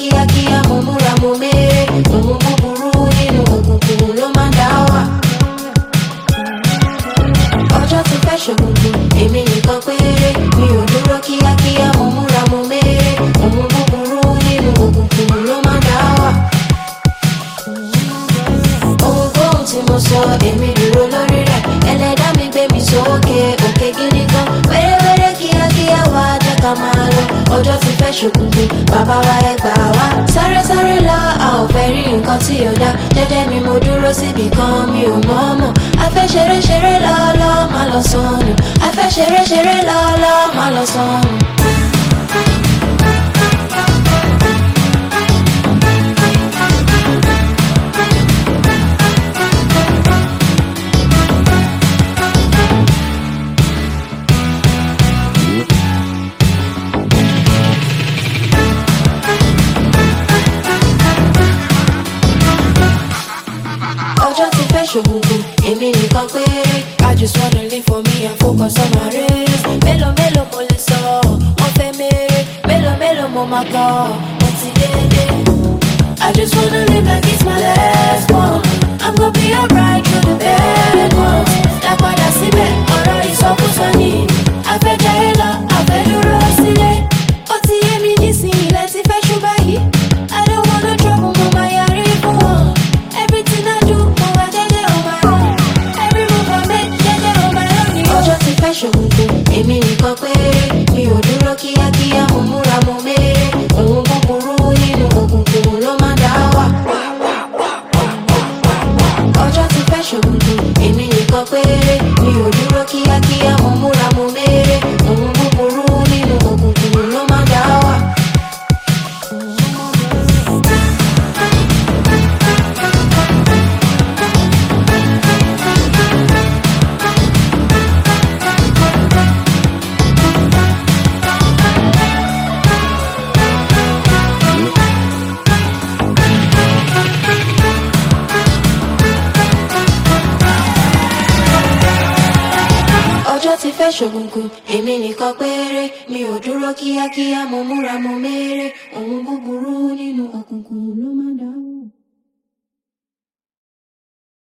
kíákíá mo múra mo méré ohun búburú nínú òkùnkùn ló máa ń dá wà. Ọjọ́ ti fẹ́ ṣòkùnkùn èmi nìkan péré mi ò dúró kíákíá mo múra mo méré ohun búburú nínú òkùnkùn ló máa ń dá wà. Ohunkóhun tí mo sọ èmi dúró lórí rẹ̀ ẹlẹ́dàá mi gbé mi sókè òkè gidi gan wẹ́rẹ́wẹ́rẹ́ kíákíá wá jẹ́ ká máa lọ. Ọjọ́ ti fẹ́ ṣòkùnkùn bàbá wa ẹ gbà wá. Sáré sáré lọ a ò fẹ́ rí nǹkan tí ò dá jẹ́jẹ́ mi mo dúró síbì kan mi ò mọ̀ mọ̀. A fẹ́ ṣeré ṣeré lọ́lọ́ má lọ sọnù. A fẹ́ ṣeré ṣeré lọ́lọ́ má lọ sọnù. Ọjọ́ ti fẹ́ ṣòkùnkùn èmi nìkan péré. I just wanna live for me and focus on my race. Mélòó mélòó mo lè sọ wọ́n fẹ́ méré mélòó mélòó mo máa kọ́ mo ti dédé. I just wanna live like it's my last one. I'm gonna be alright through the bad ones. Lápadà síbẹ̀ ọ̀rọ̀ ìsọkúsọ ni afẹ́jayé lọ afẹ́dúró sílé. Ó ti yé mi nísìnyí ilẹ̀ ti fẹ́ ṣú báyìí. I don't wanna trouble mo máa yarí fún wọn. Everything I do mo wá jẹ́jẹ́ on my own. Every move I make jẹ́jẹ́ on my own ni. Ọjọ́ ti fẹ́ ṣòkùnkùn èmi nìkan péré mi ò dúró kíákíá mo múra mo méré ohun búburú nínú òkùnkùn ló máa dá wà. Ọjọ́ ti fẹ́ ṣòkùnkùn èmi nìkan péré mi ò dúró kíákíá mo múra mo méré ohun búburú nínú òkùnkùn ló máa dá wà. Ọjọ́ ti fẹ́ ṣòkùnkùn èmi nìkan péré mi ò dúró kíákíá mo múra mo méré ohun búburú nínú òkùnkùn ló máa dá wà.